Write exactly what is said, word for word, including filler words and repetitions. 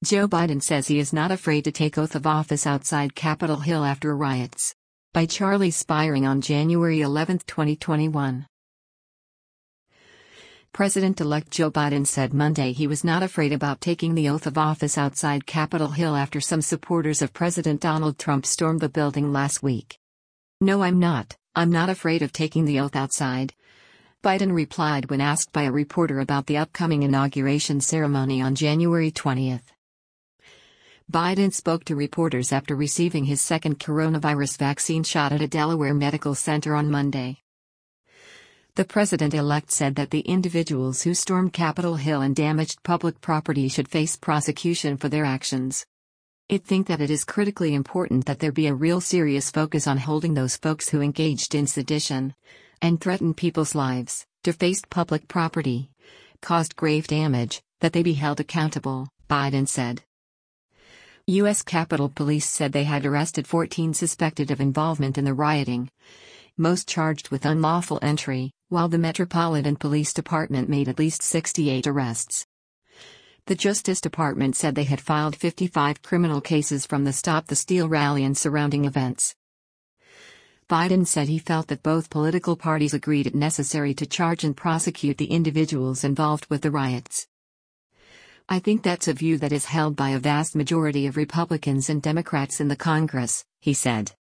Joe Biden says he is not afraid to take oath of office outside Capitol Hill after riots. By Charlie Spiring on January eleventh, twenty twenty-one. President-elect Joe Biden said Monday he was not afraid about taking the oath of office outside Capitol Hill after some supporters of President Donald Trump stormed the building last week. "No, I'm not. I'm not afraid of taking the oath outside," Biden replied when asked by a reporter about the upcoming inauguration ceremony on January twentieth. Biden spoke to reporters after receiving his second coronavirus vaccine shot at a Delaware medical center on Monday. The president-elect said that the individuals who stormed Capitol Hill and damaged public property should face prosecution for their actions. "I think that it is critically important that there be a real serious focus on holding those folks who engaged in sedition and threatened people's lives, defaced public property, caused grave damage, that they be held accountable," Biden said. U S Capitol Police said they had arrested fourteen suspected of involvement in the rioting, most charged with unlawful entry, while the Metropolitan Police Department made at least sixty-eight arrests. The Justice Department said they had filed fifty-five criminal cases from the Stop the Steal rally and surrounding events. Biden said he felt that both political parties agreed it necessary to charge and prosecute the individuals involved with the riots. "I think that's a view that is held by a vast majority of Republicans and Democrats in the Congress," he said.